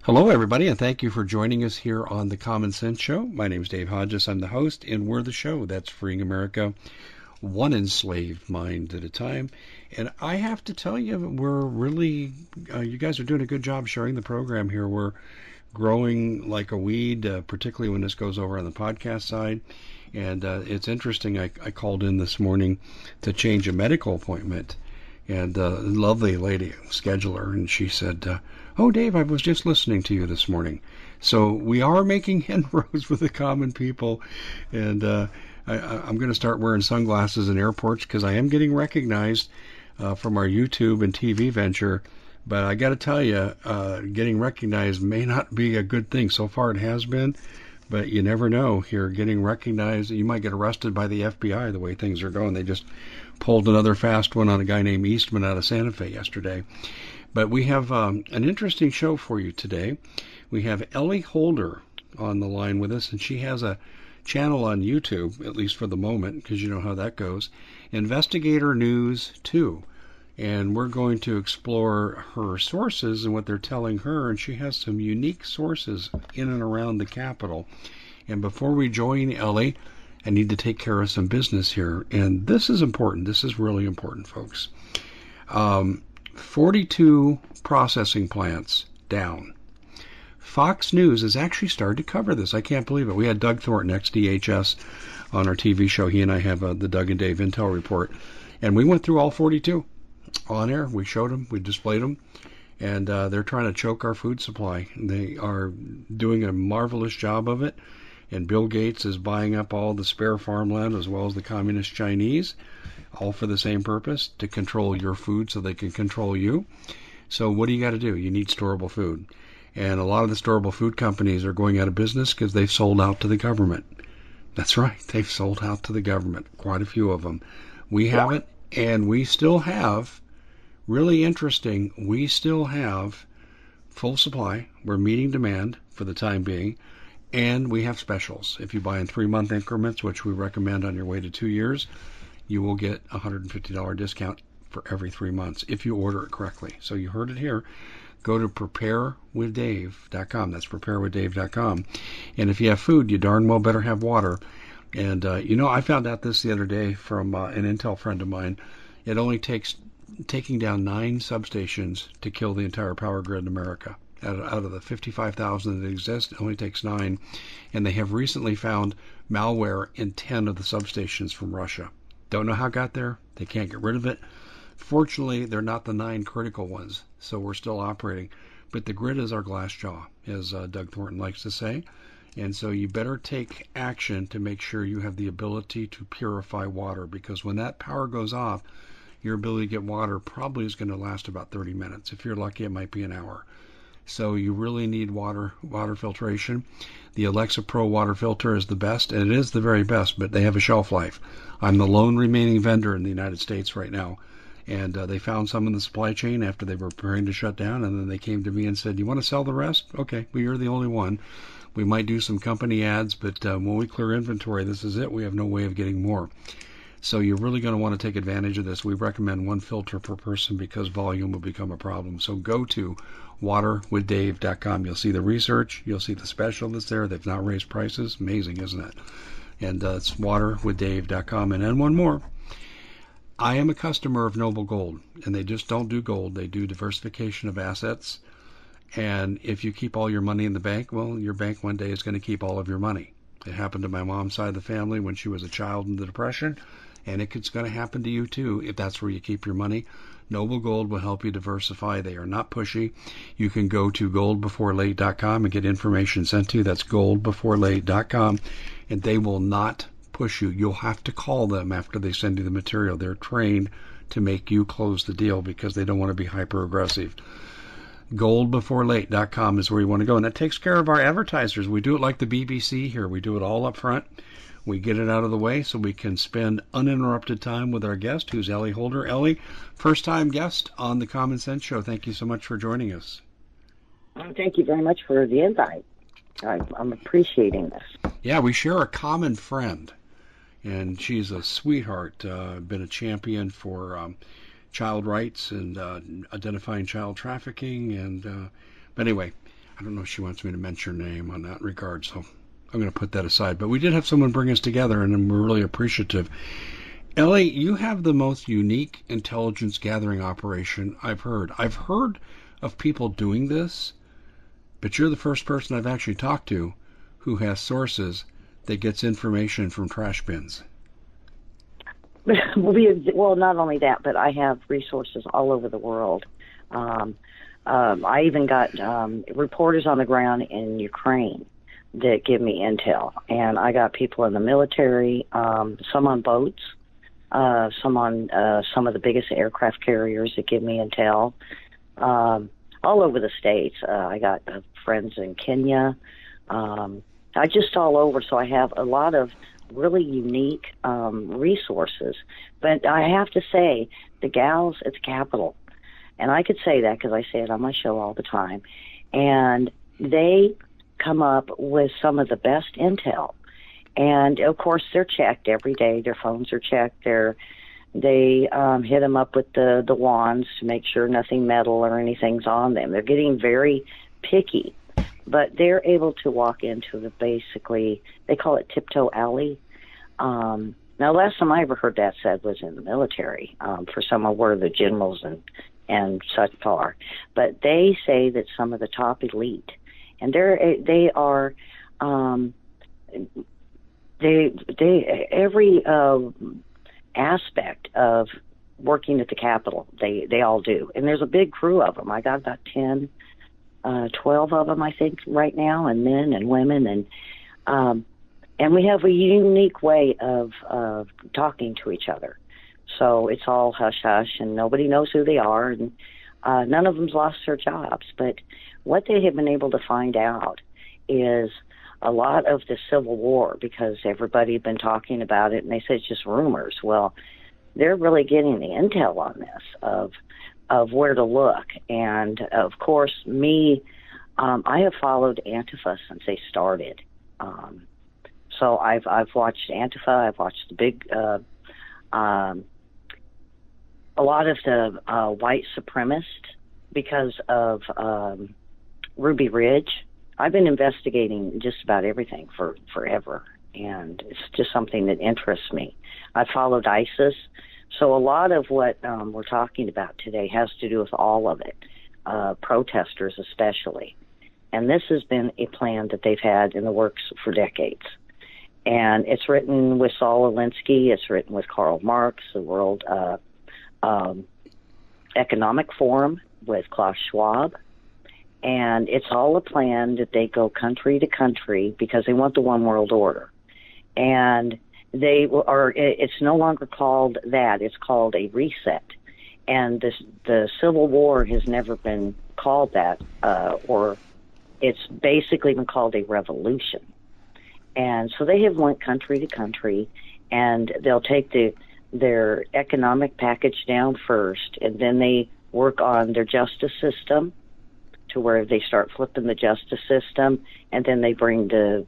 Hello, everybody, and thank you for joining us here on the Common Sense Show. My name is Dave Hodges. I'm the host, and we're the show that's freeing America one enslaved mind at a time. And I have to tell you, we're really, you guys are doing a good job sharing the program here. We're growing like a weed, particularly when this goes over on the podcast side. And it's interesting, I called in this morning to change a medical appointment. And a lovely lady, scheduler, and she said, "Oh, Dave, I was just listening to you this morning." So we are making inroads with the common people, and I'm going to start wearing sunglasses in airports because I am getting recognized from our YouTube and TV venture. But I got to tell you, getting recognized may not be a good thing. So far it has been, but you never know. Here, getting recognized, you might get arrested by the FBI the way things are going. They just pulled another fast one on a guy named Eastman out of Santa Fe yesterday. But we have an interesting show for you today. We have Ellie Holder on the line with us, and she has a channel on YouTube, at least for the moment, because you know how that goes, Investigator News 2. And we're going to explore her sources and what they're telling her, and she has some unique sources in and around the Capitol. And before we join Ellie, I need to take care of some business here. And this is important. This is really important, folks. 42 processing plants down. Fox News has actually started to cover this. I can't believe it. We had Doug Thornton, ex-DHS, on our TV show. He and I have the Doug and Dave Intel Report. And we went through all 42 on air. We showed them. We displayed them. And they're trying to choke our food supply. They are doing a marvelous job of it. And Bill Gates is buying up all the spare farmland as well as the communist Chinese, all for the same purpose, to control your food so they can control you. So what do you got to do? You need storable food. And a lot of the storable food companies are going out of business because they've sold out to the government. That's right. They've sold out to the government, quite a few of them. We haven't, and we still have, really interesting, we still have full supply. We're meeting demand for the time being. And we have specials. If you buy in 3-month increments, which we recommend on your way to 2 years, you will get a $150 discount for every 3 months if you order it correctly. So you heard it here. Go to preparewithdave.com. That's preparewithdave.com. And if you have food, you darn well better have water. And, I found out this the other day from an Intel friend of mine. It only takes taking down 9 substations to kill the entire power grid in America. Out of the 55,000 that exist, it only takes 9. And they have recently found malware in 10 of the substations from Russia. Don't know how it got there. They can't get rid of it. Fortunately, they're not the 9 critical ones, so we're still operating. But the grid is our glass jaw, as Doug Thornton likes to say. And so you better take action to make sure you have the ability to purify water, because when that power goes off, your ability to get water probably is going to last about 30 minutes. If you're lucky, it might be an hour. So you really need water filtration. The Alexa Pro water filter is the best, and it is the very best, but they have a shelf life. I'm the lone remaining vendor in the United States right now. And they found some in the supply chain after they were preparing to shut down, and then they came to me and said, "You want to sell the rest? Okay, well, you're the only one. We might do some company ads, but when we clear inventory, this is it. We have no way of getting more." So you're really going to want to take advantage of this. We recommend 1 filter per person because volume will become a problem. So go to waterwithdave.com. You'll see the research. You'll see the special that's there. They've not raised prices. Amazing, isn't it? And it's waterwithdave.com. And then one more. I am a customer of Noble Gold, and they just don't do gold. They do diversification of assets. And if you keep all your money in the bank, well, your bank one day is going to keep all of your money. It happened to my mom's side of the family when she was a child in the Depression, and it's going to happen to you too if that's where you keep your money. Noble Gold will help you diversify. They are not pushy. You can go to goldbeforelate.com and get information sent to you. That's goldbeforelate.com, and they will not push you. You'll have to call them after they send you the material. They're trained to make you close the deal because they don't want to be hyper aggressive. Goldbeforelate.com is where you want to go, and that takes care of our advertisers. We do it like the BBC here. We do it all up front. We get it out of the way so we can spend uninterrupted time with our guest, who's Ellie Holder. Ellie, first-time guest on the Common Sense Show. Thank you so much for joining us. Thank you very much for the invite. I'm appreciating this. Yeah, we share a common friend, and she's a sweetheart, been a champion for child rights and identifying child trafficking. But anyway, I don't know if she wants me to mention her name on that regard, so I'm going to put that aside. But we did have someone bring us together, and we're really appreciative. Ellie, you have the most unique intelligence gathering operation I've heard. I've heard of people doing this, but you're the first person I've actually talked to who has sources that gets information from trash bins. Well, not only that, but I have resources all over the world. I even got reporters on the ground in Ukraine that give me intel, and I got people in the military, some on boats, some on some of the biggest aircraft carriers that give me intel, all over the states. I got friends in Kenya. I just all over, so I have a lot of really unique resources. But I have to say, the gals at the Capitol, and I could say that because I say it on my show all the time, and they come up with some of the best intel. And, of course, they're checked every day. Their phones are checked. They hit them up with the wands to make sure nothing metal or anything's on them. They're getting very picky. But they're able to walk into basically, they call it Tiptoe Alley. Now, last time I ever heard that said was in the military, for somewhere where the generals and such are. But they say that some of the top elite, and they are, every aspect of working at the Capitol, they all do. And there's a big crew of them. I got about 12 of them, I think, right now, and men and women, and we have a unique way of talking to each other. So it's all hush hush, and nobody knows who they are, and none of them's lost their jobs. But what they have been able to find out is a lot of the Civil War, because everybody had been talking about it, and they said it's just rumors. Well, they're really getting the intel on this of where to look. And, of course, me, I have followed Antifa since they started. So I've watched Antifa. I've watched the big, a lot of the white supremacists because of Ruby Ridge. I've been investigating just about everything for forever, and it's just something that interests me. I followed ISIS. So a lot of what we're talking about today has to do with all of it, protesters especially. And this has been a plan that they've had in the works for decades. And it's written with Saul Alinsky. It's written with Karl Marx, the World Economic Forum with Klaus Schwab. And it's all a plan that they go country to country because they want the one world order. And it's no longer called that. It's called a reset. And the Civil War has never been called that, or it's basically been called a revolution. And so they have went country to country, and they'll take their economic package down first, and then they work on their justice system to where they start flipping the justice system, and then they bring the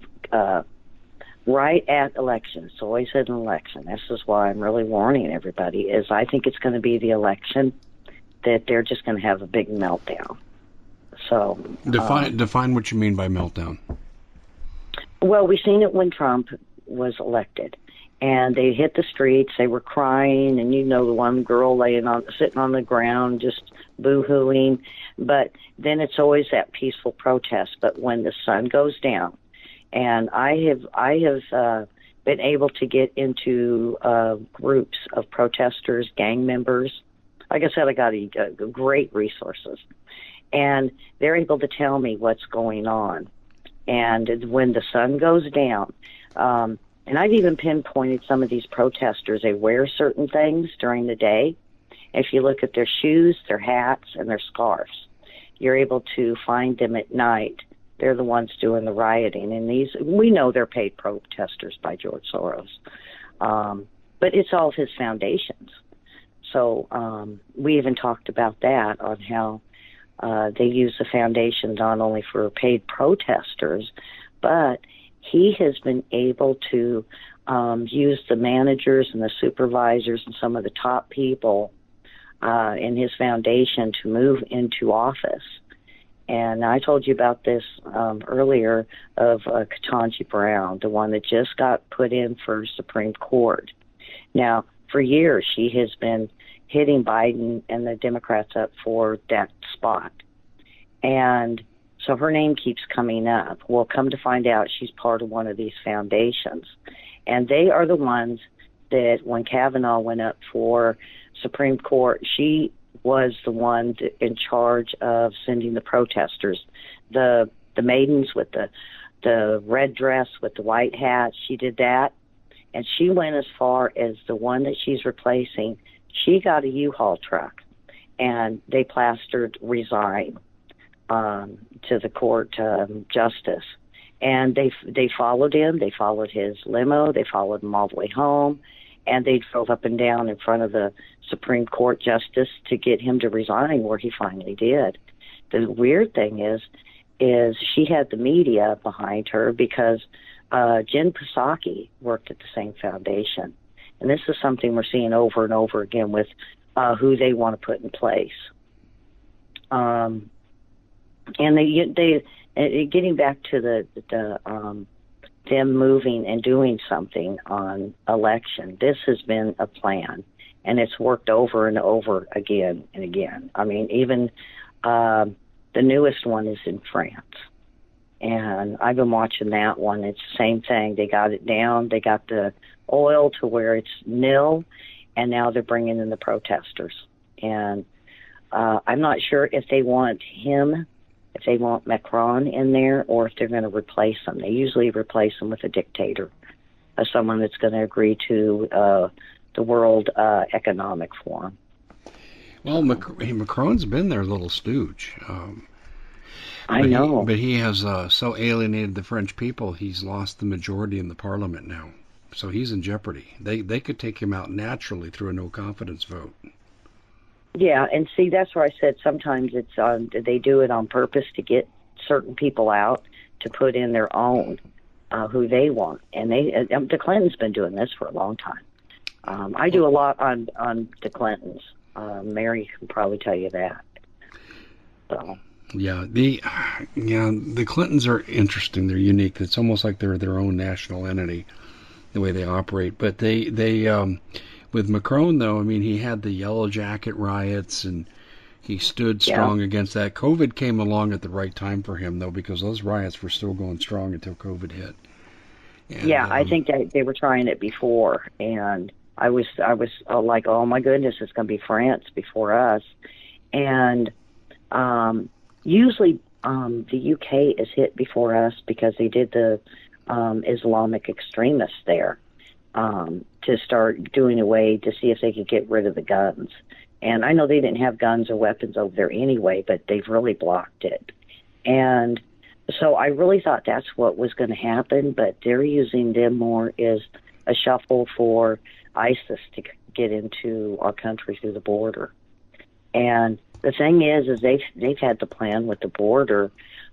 right at elections. It's always an election. This is why I'm really warning everybody, is I think it's going to be the election that they're just going to have a big meltdown. So define what you mean by meltdown. Well, we've seen it when Trump was elected, and they hit the streets. They were crying, and the one girl sitting on the ground, just boo-hooing. But then it's always that peaceful protest. But when the sun goes down, and I have been able to get into groups of protesters, gang members. Like I said, I got great resources, and they're able to tell me what's going on. And when the sun goes down, and I've even pinpointed some of these protesters, they wear certain things during the day. If you look at their shoes, their hats, and their scarves, you're able to find them at night. They're the ones doing the rioting. And we know they're paid protesters by George Soros. But it's all of his foundations. So we even talked about that, on how they use the foundation not only for paid protesters, but he has been able to use the managers and the supervisors and some of the top people in his foundation to move into office. And I told you about this earlier of Ketanji Brown, the one that just got put in for Supreme Court. Now, for years, she has been hitting Biden and the Democrats up for that spot. And so her name keeps coming up. Well, come to find out, she's part of one of these foundations. And they are the ones that when Kavanaugh went up for Supreme Court, she was the one in charge of sending the protesters, the maidens with the red dress with the white hat. She did that, and she went as far as the one that she's replacing. She got a U-Haul truck, and they plastered "resign" to the court justice, and they followed him. They followed his limo. They followed him all the way home. And they drove up and down in front of the Supreme Court justice to get him to resign, where he finally did. The weird thing is she had the media behind her because Jen Psaki worked at the same foundation. And this is something we're seeing over and over again with who they want to put in place. And they getting back to them moving and doing something on election. This has been a plan, and it's worked over and over again and again. I mean, even the newest one is in France, and I've been watching that one. It's the same thing. They got it down. They got the oil to where it's nil, and now they're bringing in the protesters. And I'm not sure if they want him, if they want Macron in there, or if they're going to replace him. They usually replace him with a dictator, someone that's going to agree to the World Economic Forum. Well, Macron's been their little stooge. I know. But he has so alienated the French people, he's lost the majority in the parliament now. So he's in jeopardy. They could take him out naturally through a no-confidence vote. Yeah, and see, that's where I said sometimes it's they do it on purpose to get certain people out to put in their own who they want. And the Clintons been doing this for a long time. I do a lot on the Clintons. Mary can probably tell you that. So. Yeah, the Clintons are interesting. They're unique. It's almost like they're their own national entity, the way they operate. But they with Macron, though, I mean, he had the Yellow Jacket riots, and he stood strong against that. COVID came along at the right time for him, though, because those riots were still going strong until COVID hit. And, I think that they were trying it before, and I was like, oh my goodness, it's going to be France before us. And usually the UK is hit before us because they did the Islamic extremists there. To start doing away to see if they could get rid of the guns. And I know they didn't have guns or weapons over there anyway, but they've really blocked it. And so I really thought that's what was going to happen, but they're using them more as a shuffle for ISIS to get into our country through the border. And the thing is they've had the plan with the border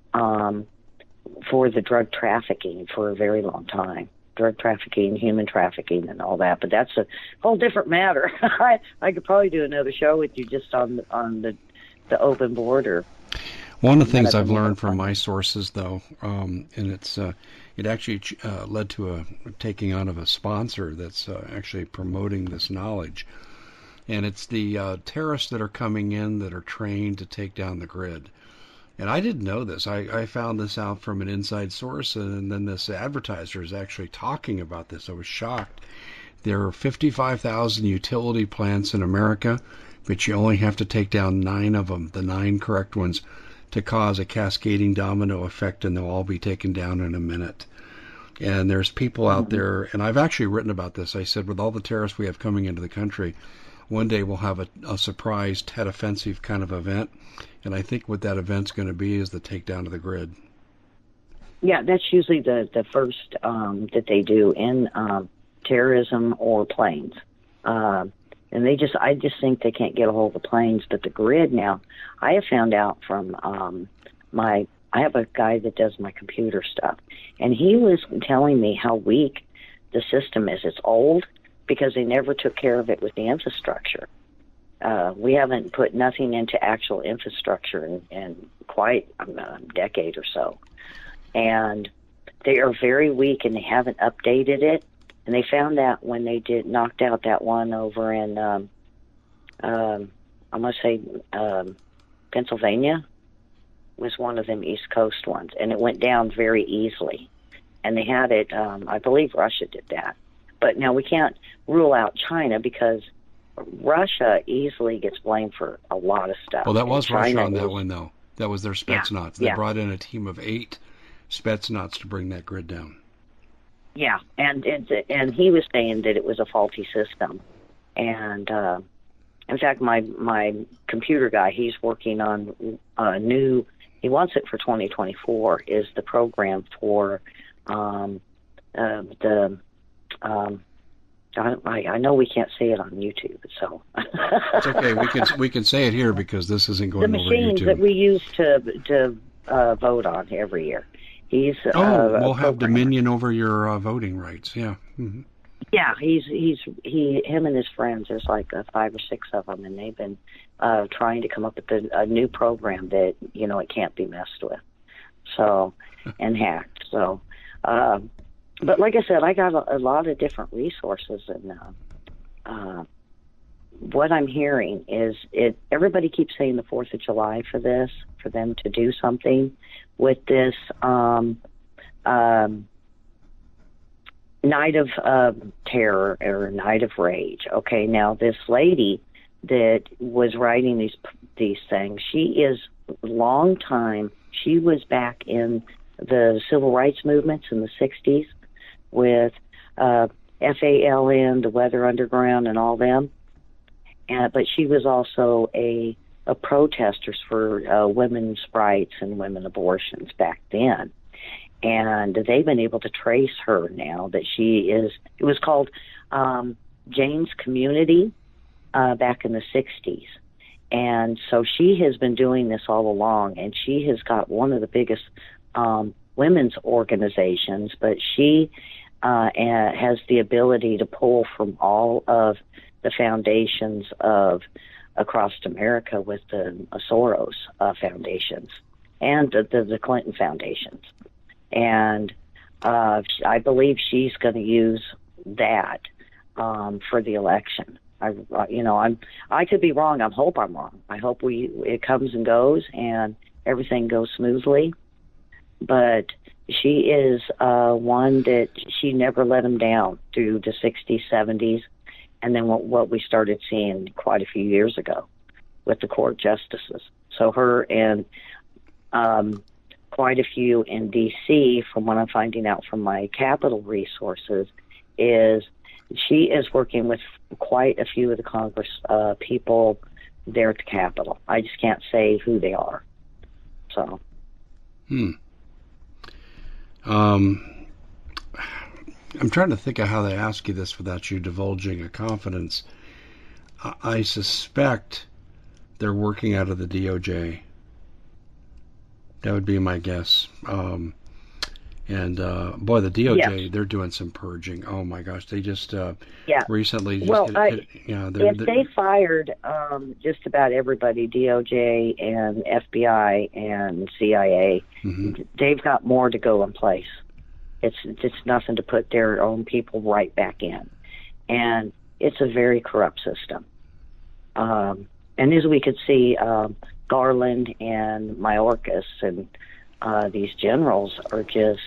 for the drug trafficking for a very long time. Drug trafficking, human trafficking, and all that, but that's a whole different matter. I could probably do another show with you just on the open border. One of the things I've learned from my sources, though, and it actually led to a taking on of a sponsor that's actually promoting this knowledge, and it's the terrorists that are coming in that are trained to take down the grid. And I didn't know this. I found this out from an inside source, and then this advertiser is actually talking about this. I was shocked. There are 55,000 utility plants in America, but you only have to take down 9 of them, the 9 correct ones, to cause a cascading domino effect, and they'll all be taken down in a minute. And there's people out there, and I've actually written about this. I said, with all the terrorists we have coming into the country, one day we'll have a surprise Tet Offensive kind of event. And I think what that event's going to be is the takedown of the grid. Yeah, that's usually the first that they do in terrorism or planes. And I just think they can't get a hold of the planes. But the grid now, I have found out from I have a guy that does my computer stuff, and he was telling me how weak the system is. It's old because they never took care of it with the infrastructure. we haven't put nothing into actual infrastructure in quite a decade or so. And they are very weak, and they haven't updated it. And they found that when they knocked out that one over in, I'm going to say Pennsylvania was one of them East Coast ones, and it went down very easily. And they had it, I believe Russia did that. But now we can't rule out China, because Russia easily gets blamed for a lot of stuff. Well, that was China Russia on that one, though. That was their Spetsnaz. They brought in a team of 8 Spetsnaz to bring that grid down. Yeah, and he was saying that it was a faulty system. And in fact, my computer guy, he's working on a new. He wants it for 2024. Is the program for I know we can't say it on YouTube, so it's okay. We can say it here because this isn't going over YouTube. The machines that we use to vote on every year. He's we'll have dominion over your voting rights. Yeah. Mm-hmm. Yeah, him and his friends. There's like 5 or 6 of them, and they've been trying to come up with a new program that it can't be messed with, so and hacked. So. But like I said, I got a lot of different resources, and what I'm hearing is everybody keeps saying the 4th of July for them to do something with this Night of Terror or Night of Rage. Okay, now this lady that was writing these things, she is long time. She was back in the civil rights movements in the 60s. With FALN, the Weather Underground, and all them. But she was also a protester for women's rights and women abortions back then. And they've been able to trace her now that it was called Jane's Community back in the 60s. And so she has been doing this all along, and she has got one of the biggest women's organizations, but she has the ability to pull from all of the foundations of across America with the Soros foundations and the Clinton foundations. And I believe she's going to use that for the election. I could be wrong. I hope I'm wrong. I hope it comes and goes and everything goes smoothly. But she is one that she never let him down through the 60s, 70s, and then what we started seeing quite a few years ago with the court justices. So her and quite a few in D.C., from what I'm finding out from my Capitol resources, is she is working with quite a few of the Congress people there at the Capitol. I just can't say who they are. So. I'm trying to think of how they ask you this without you divulging a confidence. I suspect they're working out of the DOJ. That would be my guess. And boy, the DOJ, they're doing some purging. Oh my gosh, they just recently. If they fired just about everybody, DOJ and FBI and CIA, they've got more to go in place. It's nothing to put their own people right back in, and it's a very corrupt system. And as we could see, Garland and Mayorkas and these generals are just.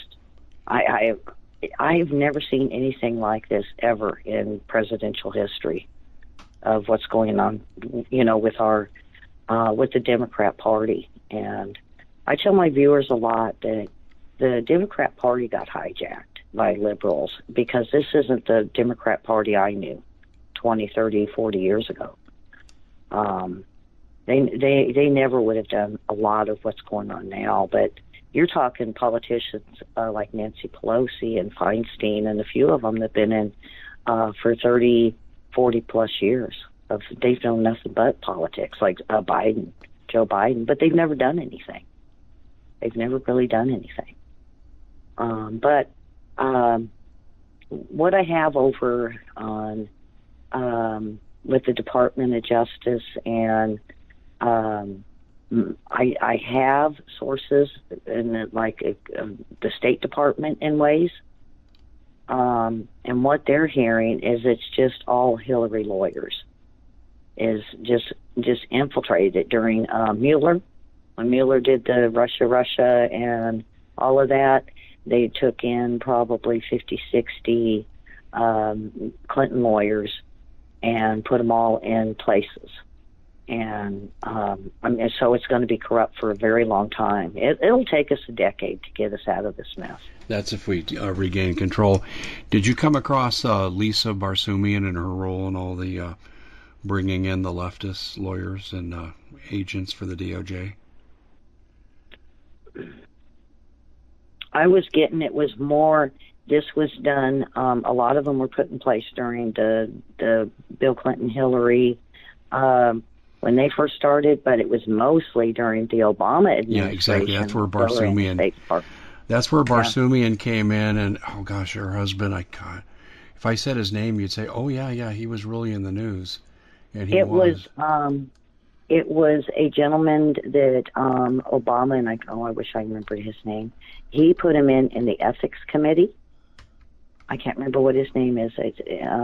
I've never seen anything like this ever in presidential history of what's going on, with our with the Democrat Party. And I tell my viewers a lot that the Democrat Party got hijacked by liberals, because this isn't the Democrat Party I knew 20, 30, 40 years ago. They never would have done a lot of what's going on now, but you're talking politicians like Nancy Pelosi and Feinstein and a few of them that have been in for 30, 40 plus years. They've known nothing but politics, like Joe Biden, but they've never done anything. They've never really done anything. But what I have over on with the Department of Justice, and I have sources in the State Department in ways, and what they're hearing is it's just all Hillary lawyers, is just infiltrated it during Mueller. When Mueller did the Russia and all of that, they took in probably 50, 60 Clinton lawyers and put them all in places. And so it's going to be corrupt for a very long time. It'll take us a decade to get us out of this mess. That's if we regain control. Did you come across Lisa Barsoomian and her role in all the bringing in the leftist lawyers and agents for the DOJ? I was getting it was more. This was done. A lot of them were put in place during the Bill Clinton, Hillary. When they first started, but it was mostly during the Obama administration. Yeah, exactly. That's where Barsoomian came in, and oh gosh, her husband. If I said his name, you'd say, "Oh yeah, he was really in the news," and he was. It was a gentleman that Obama, and I wish I remembered his name. He put him in the ethics committee. I can't remember what his name is. It's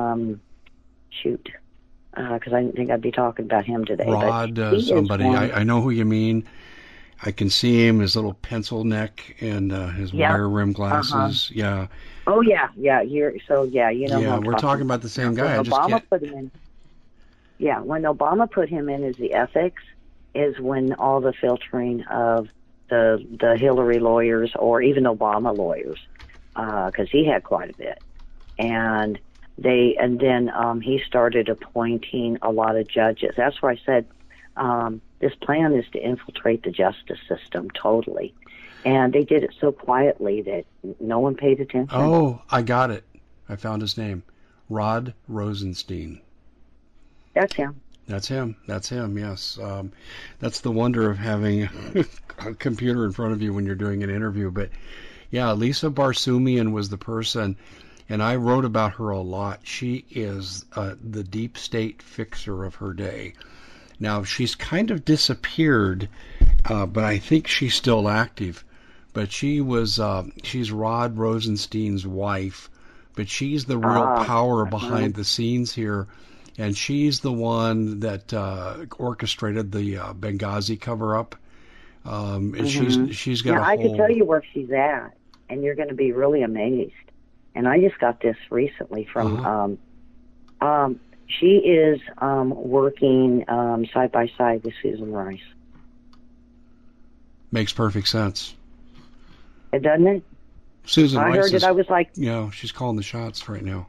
because I didn't think I'd be talking about him today. Rod, somebody. I know who you mean. I can see him, his little pencil neck and his wire rim glasses. Yeah. Oh, yeah. You know. Yeah, we're talking about the same guy. Put him in. Yeah, when Obama put him in as the ethics is when all the filtering of the Hillary lawyers or even Obama lawyers, because he had quite a bit, and then he started appointing a lot of judges. That's where I said this plan is to infiltrate the justice system totally, and they did it so quietly that no one paid attention. Oh, I got it. I found his name, Rod Rosenstein. That's him. That's him, yes. That's the wonder of having a computer in front of you when you're doing an interview. But, yeah, Lisa Barsoomian was the person, and I wrote about her a lot. She is the deep state fixer of her day. Now, she's kind of disappeared, but I think she's still active. But she's Rod Rosenstein's wife, but she's the real power behind the scenes here. And she's the one that orchestrated the Benghazi cover-up. And she's got I can tell you where she's at, and you're going to be really amazed. And I just got this recently from. She is working side by side with Susan Rice. Makes perfect sense. It doesn't it? Susan Rice. I heard it. I was like, she's calling the shots right now.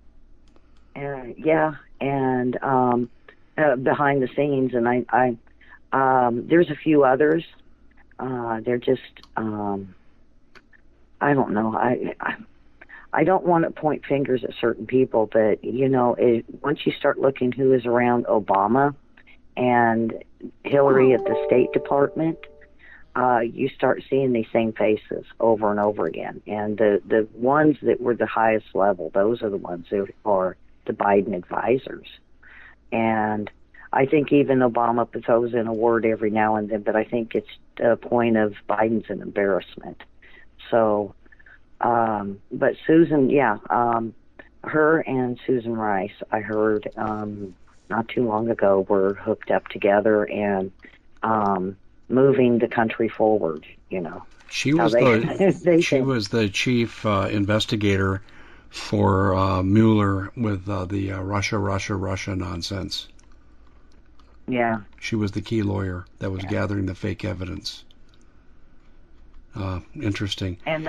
Yeah. And behind the scenes, and I there's a few others. They're just I don't know. I don't want to point fingers at certain people, but once you start looking who is around Obama and Hillary at the State Department, you start seeing these same faces over and over again. And the ones that were the highest level, those are the ones that are the Biden advisors. And I think even Obama throws in a word every now and then, but I think it's a point of Biden's an embarrassment. So, but Susan, her and Susan Rice, I heard not too long ago, were hooked up together and moving the country forward, She was was the chief investigator for Mueller with the Russia nonsense. Yeah. She was the key lawyer that was gathering the fake evidence. Interesting. And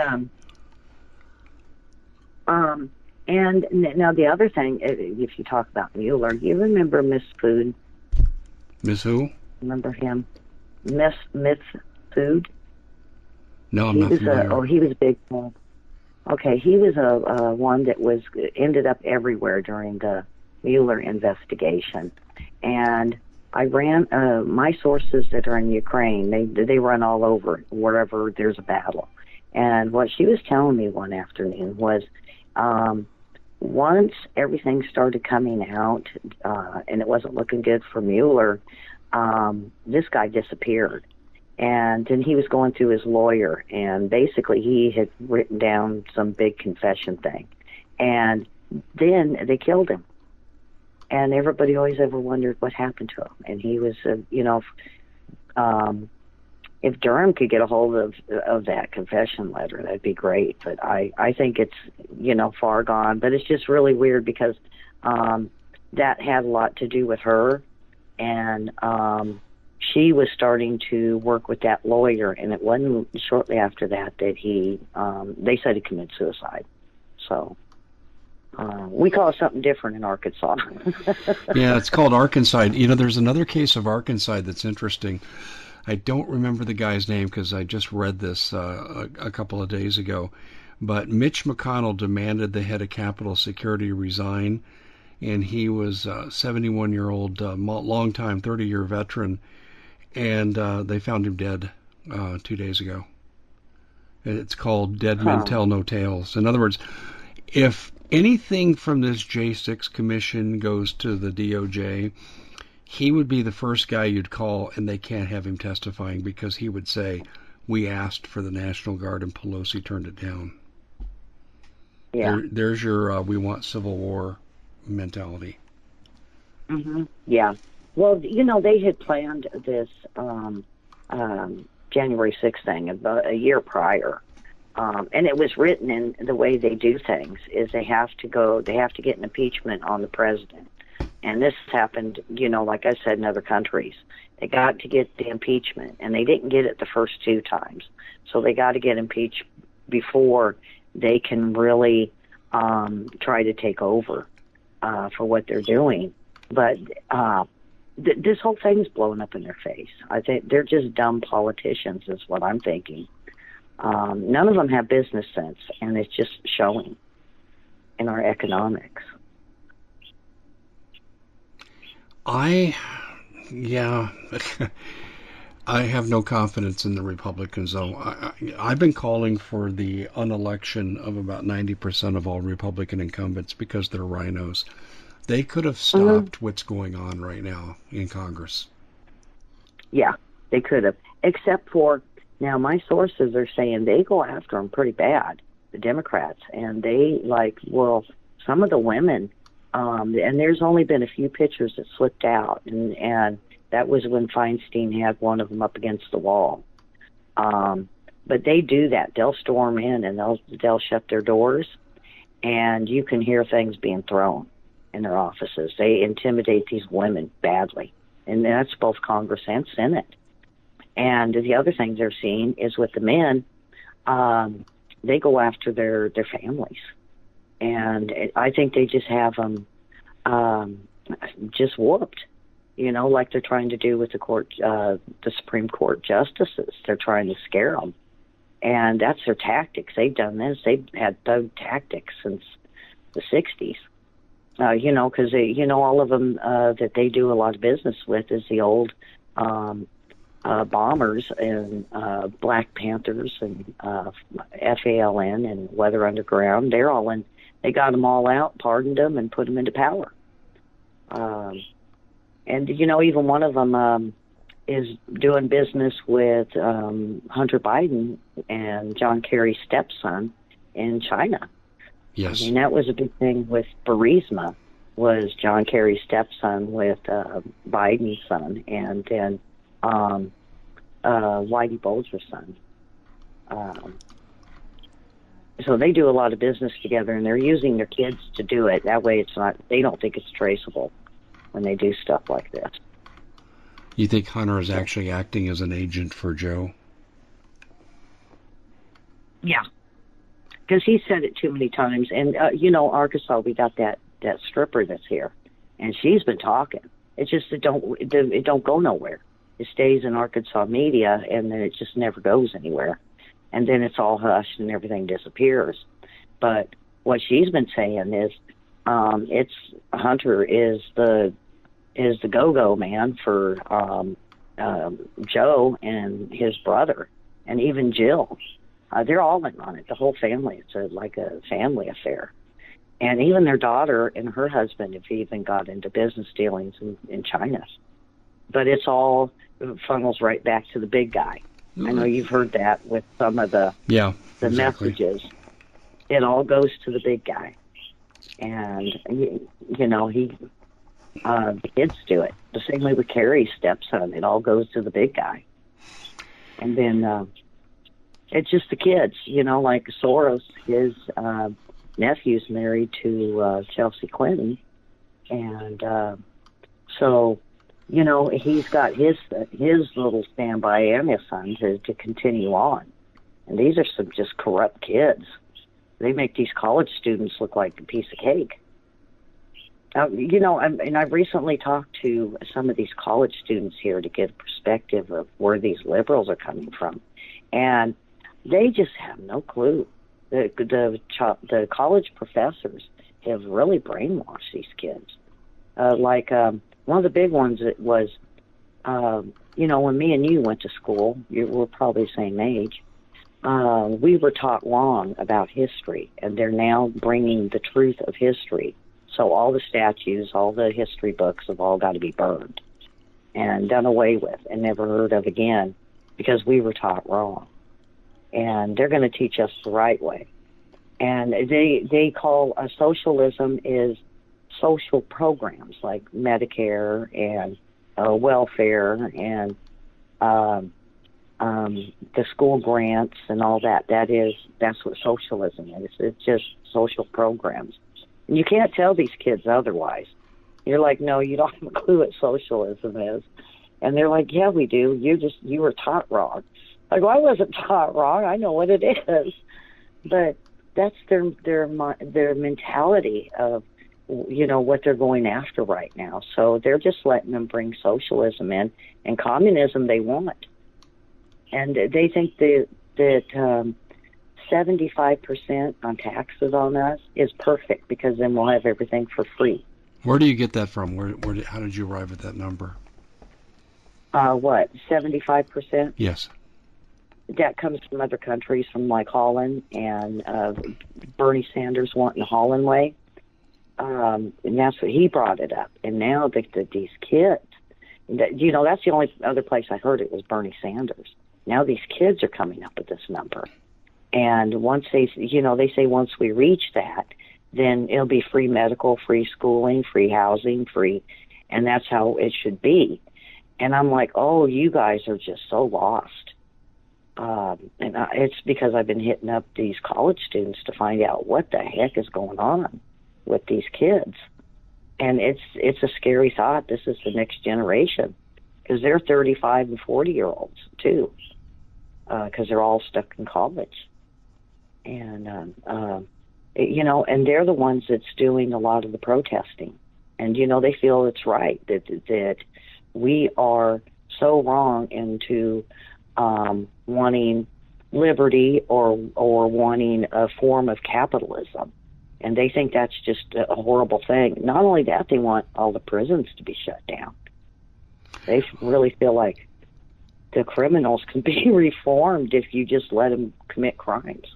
now the other thing, if you talk about Mueller, you remember Miss Food? Miss who? Remember him? Miss Food? No, I'm not familiar. He was a big. Okay, he was a one that ended up everywhere during the Mueller investigation, and I ran my sources that are in Ukraine. They run all over wherever there's a battle, and what she was telling me one afternoon was once everything started coming out, and it wasn't looking good for Mueller, this guy disappeared. And then he was going through his lawyer, and basically he had written down some big confession thing. And then they killed him. And everybody always ever wondered what happened to him. And he was, if Durham could get a hold of that confession letter, that'd be great. But I think it's, far gone. But it's just really weird because that had a lot to do with her. And she was starting to work with that lawyer. And it wasn't shortly after that he, they said he committed suicide. So we call it something different in Arkansas. Yeah, it's called Arkancide. There's another case of Arkancide that's interesting. I don't remember the guy's name because I just read this a couple of days ago. But Mitch McConnell demanded the head of Capitol Security resign, and he was a 71-year-old, long-time, 30-year veteran, and they found him dead 2 days ago. It's called Dead Men Tell No Tales. In other words, if anything from this J6 commission goes to the DOJ, he would be the first guy you'd call, and they can't have him testifying because he would say, we asked for the National Guard and Pelosi turned it down. Yeah. There's your we want civil war mentality. Mm-hmm. Yeah. Well, they had planned this January 6th thing about a year prior. And it was written in the way they do things is they have to get an impeachment on the president. And this happened, like I said, in other countries. They got to get the impeachment, and they didn't get it the first 2 times. So they got to get impeached before they can really try to take over for what they're doing. But this whole thing's blowing up in their face. I think they're just dumb politicians is what I'm thinking. None of them have business sense, and it's just showing in our economics. I have no confidence in the Republicans, though. I've been calling for the unelection of about 90% of all Republican incumbents because they're rhinos. They could have stopped what's going on right now in Congress. Yeah, they could have, except for now my sources are saying they go after them pretty bad, the Democrats, and they some of the women. And there's only been a few pictures that slipped out, and that was when Feinstein had one of them up against the wall. But they do that. They'll storm in and they'll shut their doors, and you can hear things being thrown in their offices. They intimidate these women badly, and that's both Congress and Senate. And the other thing they're seeing is with the men, they go after their families. And I think they just have them just whooped, like they're trying to do with the Supreme Court justices. They're trying to scare them, and that's their tactics. They've done this. They've had thug tactics since the 60s. Because all of them that they do a lot of business with is the old bombers and Black Panthers and FALN and Weather Underground. They're all in. They got them all out, pardoned them, and put them into power. And, even one of them is doing business with Hunter Biden and John Kerry's stepson in China. Yes. I mean, that was a big thing with Burisma, was John Kerry's stepson with Biden's son, and then Whitey Bulger's son. So they do a lot of business together, and they're using their kids to do it. That way they don't think it's traceable when they do stuff like this. You think Hunter is actually acting as an agent for Joe? Yeah. Because he said it too many times. And, Arkansas, we got that stripper that's here, and she's been talking. It's just it don't go nowhere. It stays in Arkansas media, and then it just never goes anywhere. And then it's all hushed and everything disappears. But what she's been saying is, Hunter is the go-go man for Joe and his brother, and even Jill. They're all in on it. The whole family. It's like a family affair. And even their daughter and her husband have even got into business dealings in China. But it's all funnels right back to the big guy. I know you've heard that with some of the exactly. messages. It all goes to the big guy. And, the kids do it. The same way with Carrie's stepson. It all goes to the big guy. And then it's just the kids, like Soros, his nephew's married to Chelsea Clinton. And so, he's got his little standby and his son to continue on. And these are some just corrupt kids. They make these college students look like a piece of cake. And I've recently talked to some of these college students here to get a perspective of where these liberals are coming from. And they just have no clue. The college professors have really brainwashed these kids. One of the big ones was, when me and you went to school, we're probably the same age, we were taught wrong about history, and they're now bringing the truth of history. So all the statues, all the history books have all got to be burned and done away with and never heard of again because we were taught wrong. And they're going to teach us the right way. And they call socialism is social programs like Medicare and welfare and the school grants and all that. That's what socialism is. It's just social programs. And you can't tell these kids otherwise. You're like, no, you don't have a clue what socialism is. And they're like, yeah, we do. You were taught wrong. I go, I wasn't taught wrong. I know what it is. But that's their mentality of, what they're going after right now. So they're just letting them bring socialism in, and communism they want. And they think that 75% on taxes on us is perfect because then we'll have everything for free. Where do you get that from? How did you arrive at that number? 75%? Yes. That comes from other countries, from like Holland, and Bernie Sanders wanting the Holland way. And that's what he brought it up. And now these kids, that's the only other place I heard it was Bernie Sanders. Now these kids are coming up with this number. And once they say once we reach that, then it'll be free medical, free schooling, free housing, free, and that's how it should be. And I'm like, oh, you guys are just so lost. It's because I've been hitting up these college students to find out what the heck is going on with these kids. And it's a scary thought. This is the next generation because they're 35 and 40-year-olds too, because they're all stuck in college. And, and they're the ones that's doing a lot of the protesting. And, they feel it's right that we are so wrong into wanting liberty or wanting a form of capitalism. And they think that's just a horrible thing. Not only that, they want all the prisons to be shut down. They really feel like the criminals can be reformed if you just let them commit crimes.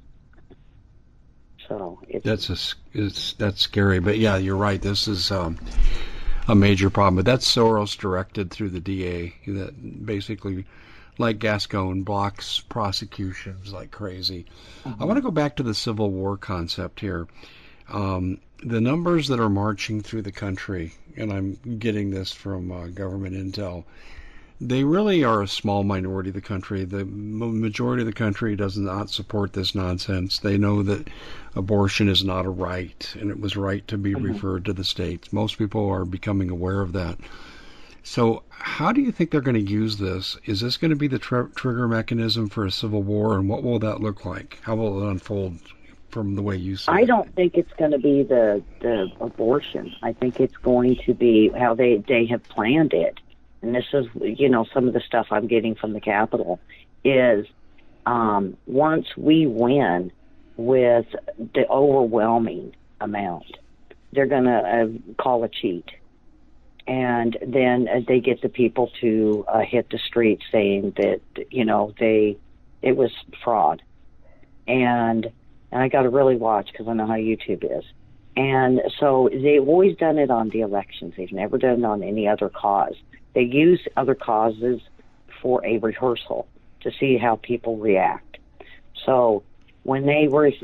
So that's scary. But yeah, you're right. This is a major problem. But that's Soros directed through the DA that basically, like Gascon, blocks prosecutions like crazy. I want to go back to the Civil War concept here. The numbers that are marching through the country, and I'm getting this from government intel, they really are a small minority of the country. The majority of the country does not support this nonsense. They know that abortion is not a right, and it was right to be referred to the states. Most people are becoming aware of that. So how do you think they're going to use this? Is this going to be the trigger mechanism for a civil war, and what will that look like? How will it unfold from the way you see it? I don't think it's going to be the abortion. I think it's going to be how they have planned it. And this is, some of the stuff I'm getting from the Capitol is once we win with the overwhelming amount, they're going to call a cheat. And then they get the people to hit the streets saying that, it was fraud. And I got to really watch because I know how YouTube is. And so they've always done it on the elections. They've never done it on any other cause. They use other causes for a rehearsal to see how people react. So when they did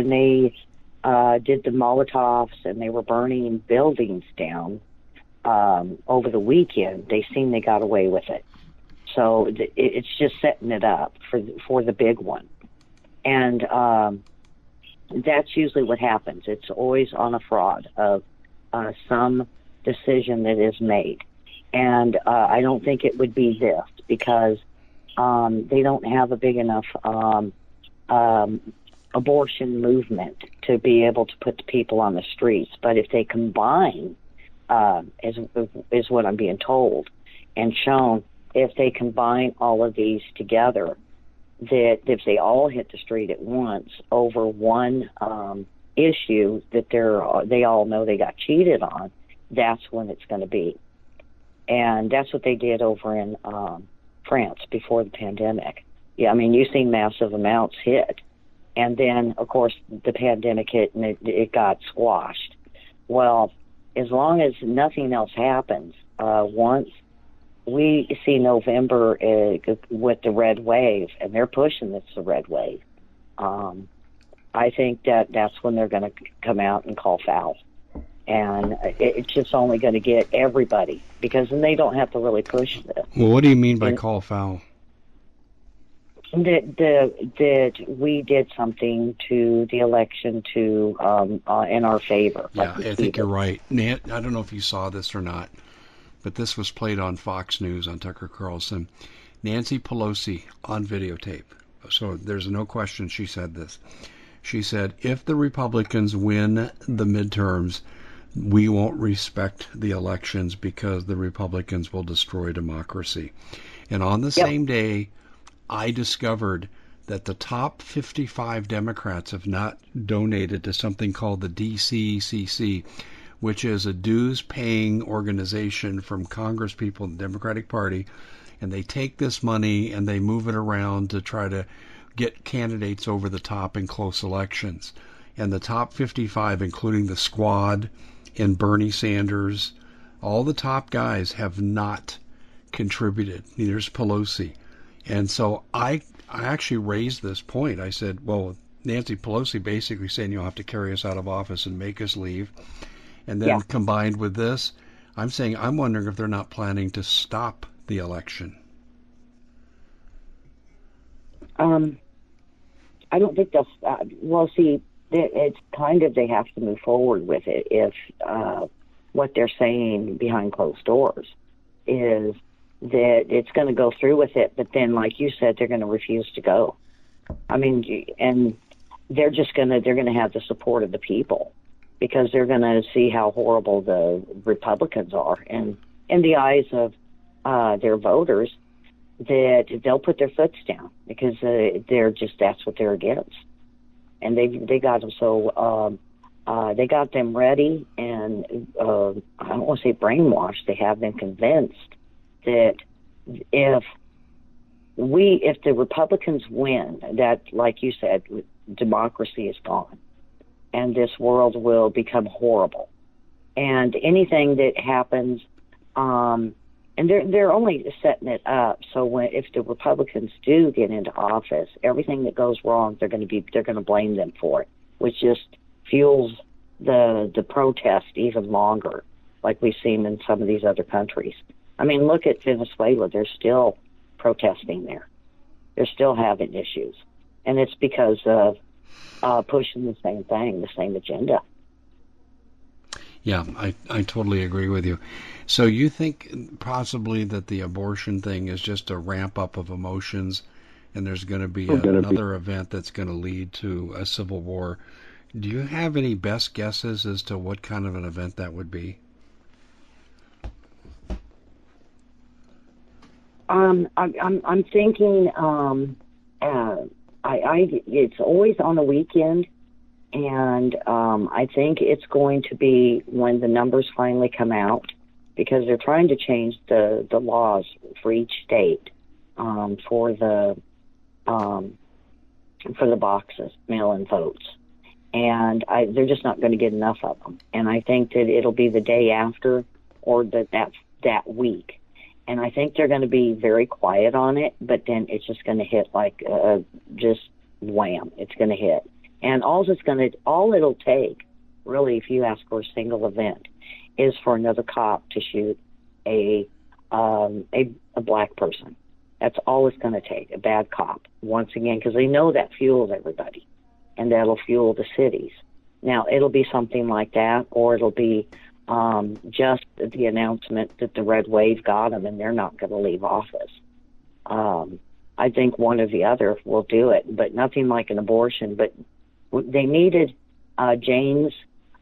the Molotovs and they were burning buildings down over the weekend, they seemed they got away with it. So it's just setting it up for the big one. And that's usually what happens. It's always on a fraud of some decision that is made. And I don't think it would be this, because they don't have a big enough abortion movement to be able to put the people on the streets. But if they combine, is what I'm being told and shown, if they combine all of these together, that if they all hit the street at once over one issue that they all know they got cheated on, that's when it's going to be. And that's what they did over in France before the pandemic. Yeah, I mean, you've seen massive amounts hit. And then, of course, the pandemic hit and it got squashed. Well, as long as nothing else happens, once we see November with the red wave, and they're pushing it's the red wave, I think that's when they're going to come out and call foul. And it's just only going to get everybody, because then they don't have to really push this. Well, what do you mean by call foul? That we did something to the election to in our favor. Yeah, I think you're right. I don't know if you saw this or not, but this was played on Fox News on Tucker Carlson. Nancy Pelosi on videotape. So there's no question she said this. She said, if the Republicans win the midterms, we won't respect the elections because the Republicans will destroy democracy. And on the same day, I discovered that the top 55 Democrats have not donated to something called the DCCC, which is a dues-paying organization from Congress people in the Democratic Party, and they take this money and they move it around to try to get candidates over the top in close elections. And the top 55, including the Squad and Bernie Sanders, all the top guys have not contributed. Neither's Pelosi. And so I actually raised this point. I said, well, Nancy Pelosi basically saying you'll have to carry us out of office and make us leave. And then combined with this, I'm saying I'm wondering if they're not planning to stop the election. I don't think they'll. Well, see, it's kind of they have to move forward with it if what they're saying behind closed doors is that it's going to go through with it, but then, like you said, they're going to refuse to go. I mean, and they're going to have the support of the people, because they're going to see how horrible the Republicans are, and in the eyes of their voters, that they'll put their foots down, because that's what they're against. And they got them so they got them ready, and I don't want to say brainwashed. They have them convinced that if the Republicans win, that, like you said, democracy is gone, and this world will become horrible. And anything that happens, and they're only setting it up so if the Republicans do get into office, everything that goes wrong, they're going to blame them for it, which just fuels the protest even longer, like we've seen in some of these other countries. I mean, look at Venezuela. They're still protesting there. They're still having issues. And it's because of pushing the same thing, the same agenda. Yeah, I totally agree with you. So you think possibly that the abortion thing is just a ramp up of emotions, and there's going to be another event that's going to lead to a civil war. Do you have any best guesses as to what kind of an event that would be? I'm thinking it's always on a weekend, and I think it's going to be when the numbers finally come out, because they're trying to change the laws for each state for the boxes, mail-in votes. and they're just not going to get enough of them. And I think that it'll be the day after or that week. And I think they're going to be very quiet on it, but then it's just going to hit like just wham, it's going to hit. And all it'll take, really, if you ask for a single event, is for another cop to shoot a black person. That's all it's going to take, a bad cop, once again, because they know that fuels everybody, and that'll fuel the cities. Now, it'll be something like that, or it'll be just the announcement that the red wave got them and they're not going to leave office. I think one or the other will do it, but nothing like an abortion. But they needed James.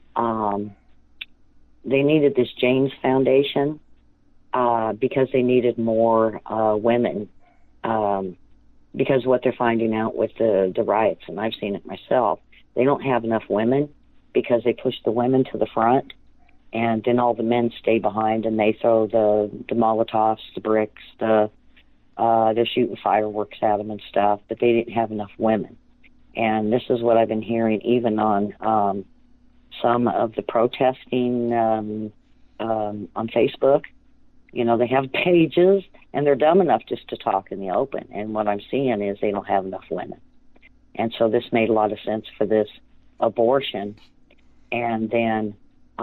They needed this James Foundation because they needed more women. Because what they're finding out with the riots, and I've seen it myself, they don't have enough women because they push the women to the front, and then all the men stay behind, and they throw the Molotovs, the bricks, they're shooting fireworks at them and stuff, but they didn't have enough women. And this is what I've been hearing even on some of the protesting on Facebook. You know, they have pages, and they're dumb enough just to talk in the open. And what I'm seeing is they don't have enough women. And so this made a lot of sense for this abortion, and then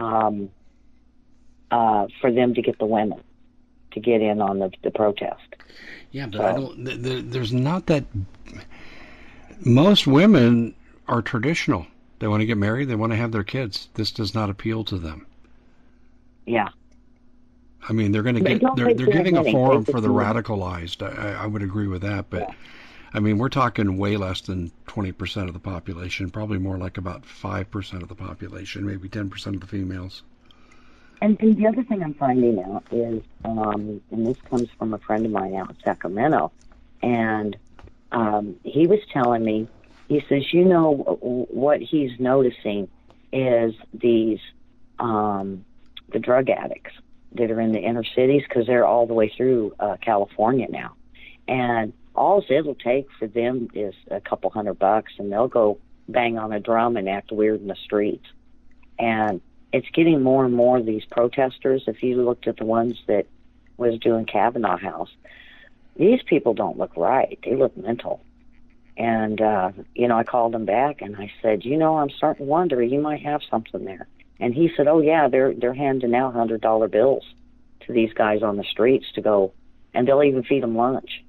for them to get the women to get in on the protest. Yeah, but there's not that. Most women are traditional. They want to get married. They want to have their kids. This does not appeal to them. Yeah. I mean, they're going to get. They're giving a forum for the radicalized. I would agree with that, but. Yeah. I mean, we're talking way less than 20% of the population, probably more like about 5% of the population, maybe 10% of the females. And the other thing I'm finding out is, and this comes from a friend of mine out in Sacramento, and he was telling me, he says, you know, what he's noticing is these, the drug addicts that are in the inner cities, because they're all the way through California now. And all it'll take for them is a couple $100, and they'll go bang on a drum and act weird in the streets. And it's getting more and more of these protesters. If you looked at the ones that was doing Kavanaugh House, these people don't look right. They look mental. And, you know, I called him back and I said, you know, I'm starting to wonder, you might have something there. And he said, oh, yeah, they're handing out $100 bills to these guys on the streets to go, and they'll even feed them lunch.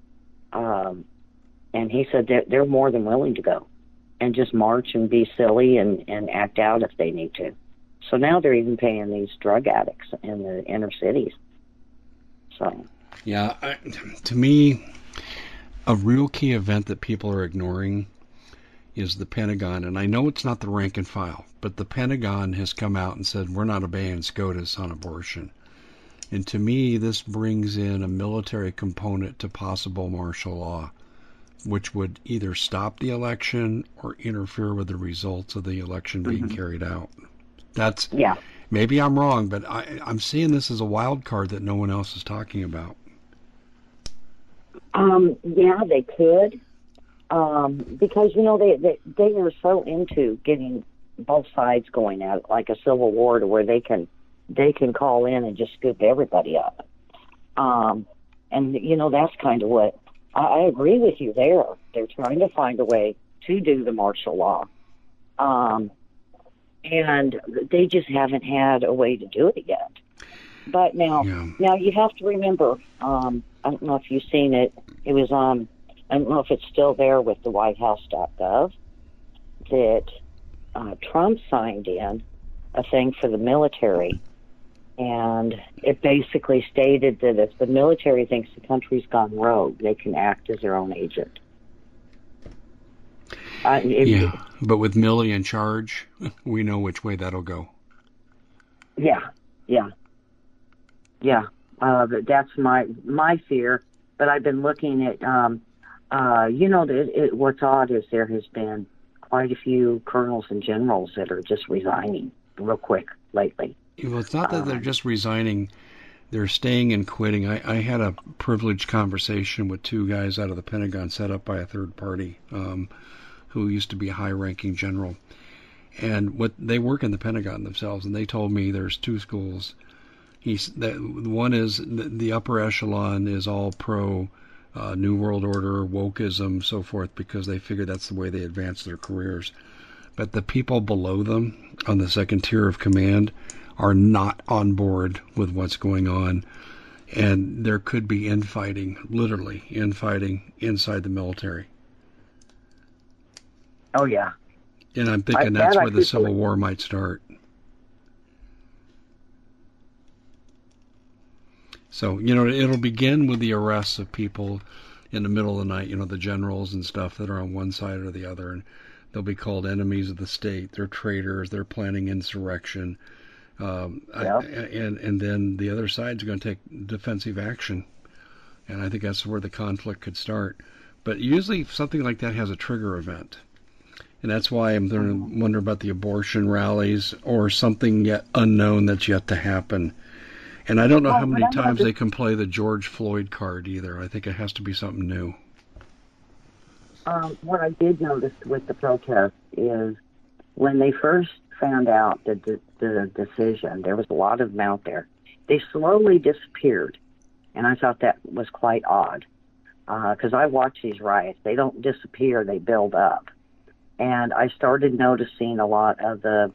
And he said they're more than willing to go and just march and be silly and act out if they need to. So now they're even paying these drug addicts in the inner cities. So, yeah, to me, a real key event that people are ignoring is the Pentagon. And I know it's not the rank and file, but the Pentagon has come out and said, we're not obeying SCOTUS on abortion. And to me, this brings in a military component to possible martial law, which would either stop the election or interfere with the results of the election being carried out. That's, maybe I'm wrong, but I'm seeing this as a wild card that no one else is talking about. Yeah, they could, because, you know, they are so into getting both sides going at it, like a civil war, to where they can call in and just scoop everybody up. And, you know, that's kind of what I agree with you there. They're trying to find a way to do the martial law. And they just haven't had a way to do it yet. But now you have to remember, I don't know if you've seen it. It was on, I don't know if it's still there with the WhiteHouse.gov, that Trump signed in a thing for the military. And it basically stated that if the military thinks the country's gone rogue, they can act as their own agent. But with Milley in charge, we know which way that'll go. That's my fear. But I've been looking at, you know, what's odd is there has been quite a few colonels and generals that are just resigning real quick lately. Well, it's not that they're just resigning. They're staying and quitting. I had a privileged conversation with two guys out of the Pentagon set up by a third party who used to be a high-ranking general. And what they work in the Pentagon themselves, and they told me there's two schools. One is the upper echelon is all pro New World Order, wokeism, so forth, because they figure that's the way they advance their careers. But the people below them on the second tier of command are not on board with what's going on. And there could be infighting, literally infighting inside the military. Oh, yeah. And I'm thinking that's where the Civil War might start. So, it'll begin with the arrests of people in the middle of the night, the generals and stuff that are on one side or the other. And they'll be called enemies of the state. They're traitors. They're planning insurrection. And then the other side's going to take defensive action. And I think that's where the conflict could start. But usually something like that has a trigger event. And that's why I'm wondering about the abortion rallies or something yet unknown that's yet to happen. And I don't know how many times they can play the George Floyd card either. I think it has to be something new. What I did notice with the protest is when they first found out the decision, there was a lot of them out there. They slowly disappeared, and I thought that was quite odd because I watch these riots. They don't disappear; they build up. And I started noticing a lot of the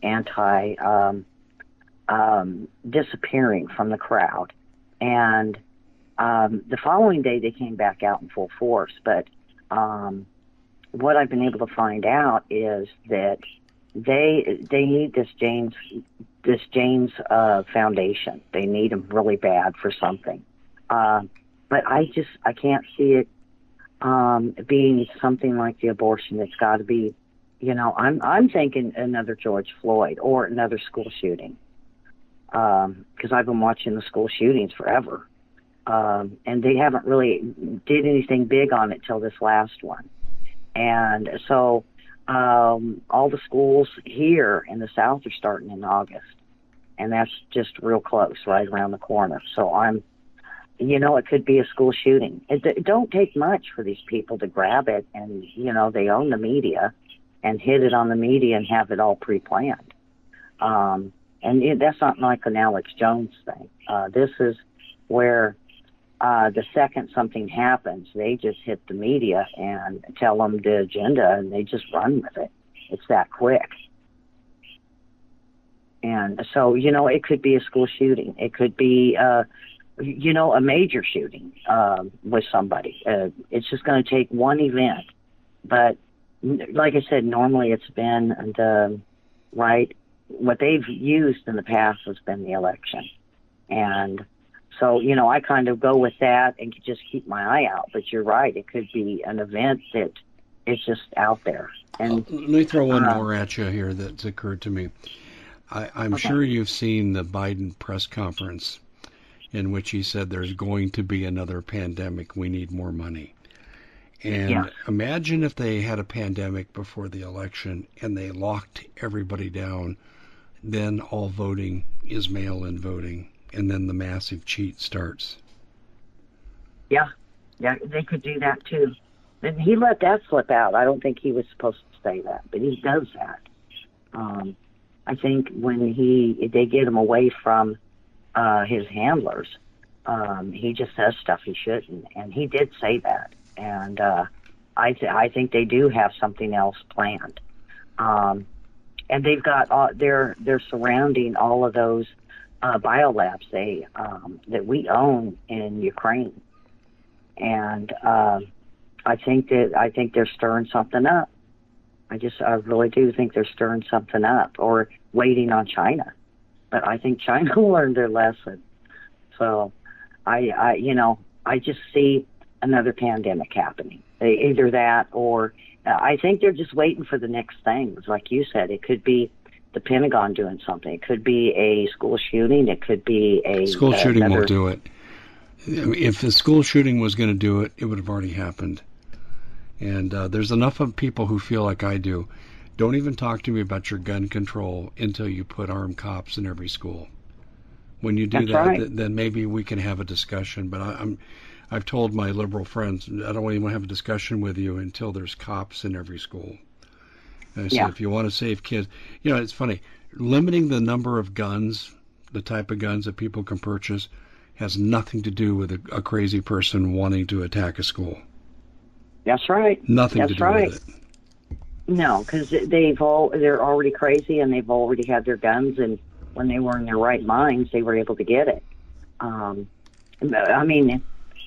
disappearing from the crowd. And the following day, they came back out in full force. But what I've been able to find out is that they need this James Foundation. They need him really bad for something. But I can't see it being something like the abortion. It's got to be, I'm thinking another George Floyd or another school shooting. Because I've been watching the school shootings forever. And they haven't really did anything big on it till this last one. And so all the schools here in the South are starting in August. And that's just real close, right around the corner. So it could be a school shooting. It don't take much for these people to grab it and, they own the media and hit it on the media and have it all pre-planned. And that's not like an Alex Jones thing. This is where the second something happens, they just hit the media and tell them the agenda, and they just run with it. It's that quick. And so, it could be a school shooting. It could be, a major shooting with somebody. It's just going to take one event. But like I said, normally it's been what they've used in the past has been the election. And so, I kind of go with that and just keep my eye out. But you're right. It could be an event that is just out there. And let me throw one more at you here that's occurred to me. I'm sure you've seen the Biden press conference in which he said there's going to be another pandemic. We need more money. And imagine if they had a pandemic before the election and they locked everybody down. Then all voting is mail-in voting, and then the massive cheat starts. Yeah, they could do that too. And he let that slip out. I don't think he was supposed to say that, but he does that. I think when they get him away from his handlers, he just says stuff he shouldn't, and he did say that. And I think they do have something else planned. And they've got they're surrounding all of those biolabs that we own in Ukraine, and I think they're stirring something up. I really do think they're stirring something up, or waiting on China. But I think China learned their lesson. So I just see another pandemic happening. Either that, or I think they're just waiting for the next things. Like you said, it could be the Pentagon doing something. It could be a school shooting. It could be a school shooting will do it. If the school shooting was going to do it, it would have already happened. And there's enough of people who feel like I do. Don't even talk to me about your gun control until you put armed cops in every school. When you do then maybe we can have a discussion. But I've told my liberal friends, I don't even want to have a discussion with you until there's cops in every school. I said, if you want to save kids, it's funny. Limiting the number of guns, the type of guns that people can purchase, has nothing to do with a crazy person wanting to attack a school. That's right. Nothing to do with it. No, because they're already crazy and they've already had their guns, and when they were in their right minds, they were able to get it. I mean,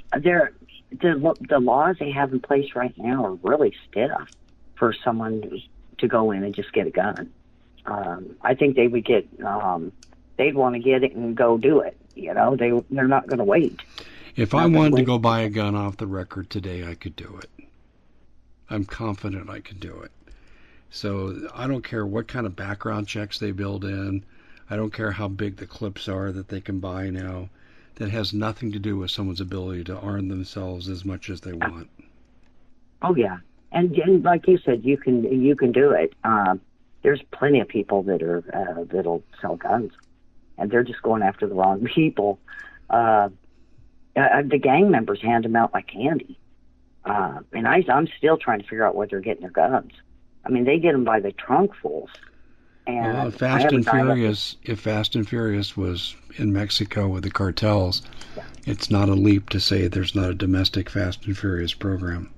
the laws they have in place right now are really stiff for someone to go in and just get a gun. I think they would they'd want to get it and go do it. They're not going to wait. If I wanted to go buy a gun off the record today, I could do it. I'm confident I could do it. So I don't care what kind of background checks they build in. I don't care how big the clips are that they can buy now. That has nothing to do with someone's ability to arm themselves as much as they want. Oh yeah, and like you said, you can do it. There's plenty of people that'll sell guns, and they're just going after the wrong people. The gang members hand them out like candy, and I'm still trying to figure out where they're getting their guns. I mean, they get them by the trunkfuls. Well, if Fast and Furious was in Mexico with the cartels, it's not a leap to say there's not a domestic Fast and Furious program.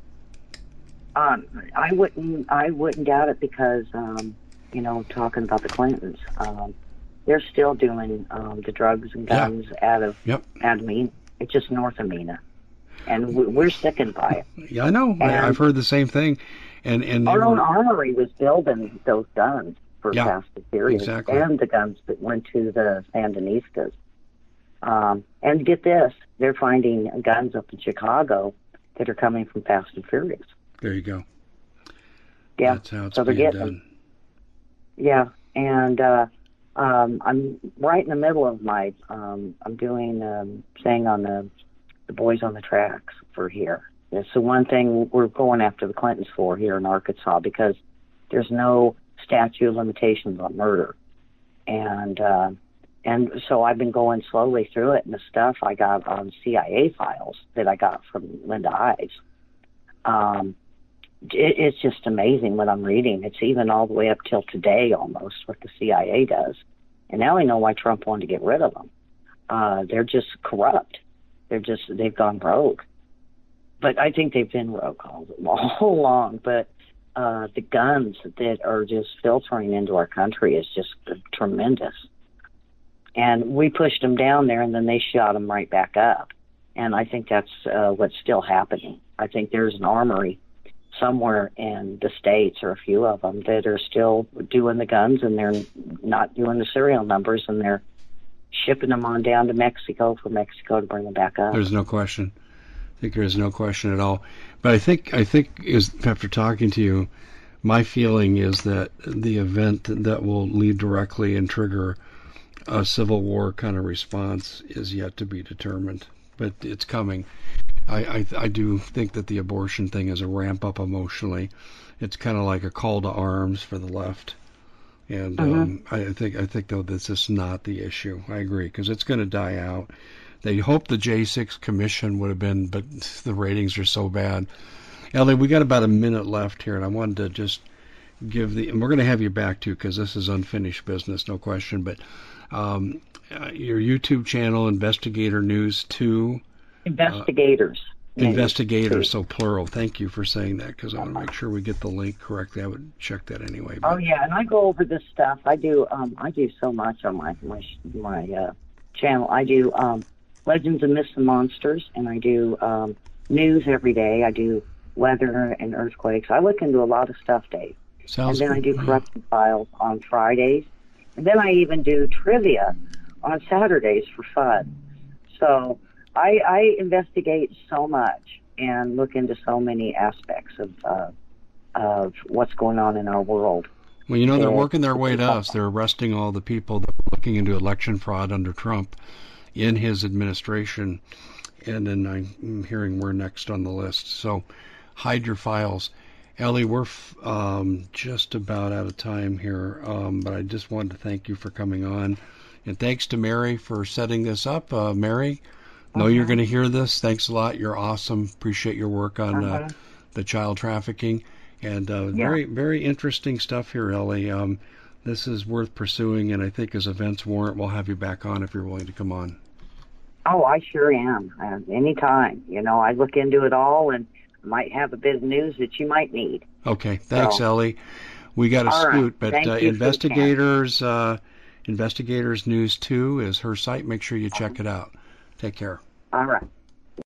I wouldn't doubt it because, talking about the Clintons, they're still doing the drugs and guns out of Mena. It's just north of Mena, and we're sickened by it. Yeah, I know. I've heard the same thing. And our own armory was building those guns for Fast and Furious, exactly. And the guns that went to the Sandinistas. And get this, they're finding guns up in Chicago that are coming from Fast and Furious. There you go. Yeah, that's how it's so they're being getting done. Yeah, and I'm right in the middle of my, I'm doing, saying on the Boys on the Tracks for here. It's the one thing we're going after the Clintons for here in Arkansas because there's no statute of limitations on murder. And so I've been going slowly through it, and the stuff I got on CIA files that I got from Linda Ives. It's just amazing what I'm reading. It's even all the way up till today almost what the CIA does. And now I know why Trump wanted to get rid of them. They're just corrupt. They've gone rogue. But I think they've been rogue all along. But the guns that are just filtering into our country is just tremendous. And we pushed them down there, and then they shot them right back up. And I think that's what's still happening. I think there's an armory somewhere in the States, or a few of them, that are still doing the guns, and they're not doing the serial numbers, and they're shipping them on down to Mexico for Mexico to bring them back up. There's no question. I think there is no question at all. But I think is, after talking to you, my feeling is that the event that will lead directly and trigger a civil war kind of response is yet to be determined, but it's coming. I do think that the abortion thing is a ramp up emotionally. It's kind of like a call to arms for the left, and I think though this is not the issue. I agree, because it's going to die out. They hope the J6 commission would have been, but the ratings are so bad. Ellie, we got about a minute left here, and I wanted to just and we're going to have you back too, because this is unfinished business, no question. But your YouTube channel, Investigator News 2. Investigators. Investigators, so plural. Thank you for saying that, because I want to make sure we get the link correctly. I would check that anyway. But. Oh yeah, and I go over this stuff. I do so much on my channel. I do Legends of Myths and Monsters, and I do news every day. I do weather and earthquakes. I look into a lot of stuff, Dave. Sounds and then good. I do Corruption Files on Fridays, and then I even do trivia on Saturdays for fun. So I investigate so much and look into so many aspects of what's going on in our world. Well, they're working their way to us. They're arresting all the people that were looking into election fraud under Trump in his administration, and then I'm hearing we're next on the list. So hide your files. Ellie, we're just about out of time here, but I just wanted to thank you for coming on. And thanks to Mary for setting this up. Mary, know you're going to hear this. Thanks a lot. You're awesome. Appreciate your work on the child trafficking. And very, very interesting stuff here, Ellie. This is worth pursuing, and I think as events warrant, we'll have you back on if you're willing to come on. Oh, I sure am. Anytime. I look into it all and might have a bit of news that you might need. Okay. Thanks, Ellie. We got to scoot, right. but Investigators News 2 is her site. Make sure you check it out. Take care. All right.